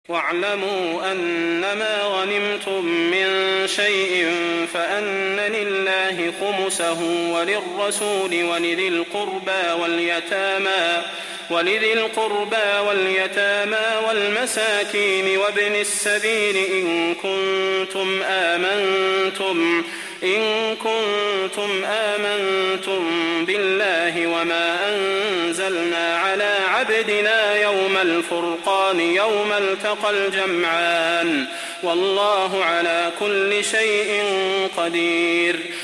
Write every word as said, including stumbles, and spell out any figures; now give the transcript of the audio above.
واعلموا أنما غنمتم من شيء فأن لله خمسه وللرسول ولذي القربى واليتامى ولذي القربى واليتامى والمساكين وابن السبيل إن كنتم آمنتم إن كنتم آمنتم بالله وما أنزلنا على عبدنا يوم الفرقان يوم التقى الجمعان والله على كل شيء قدير.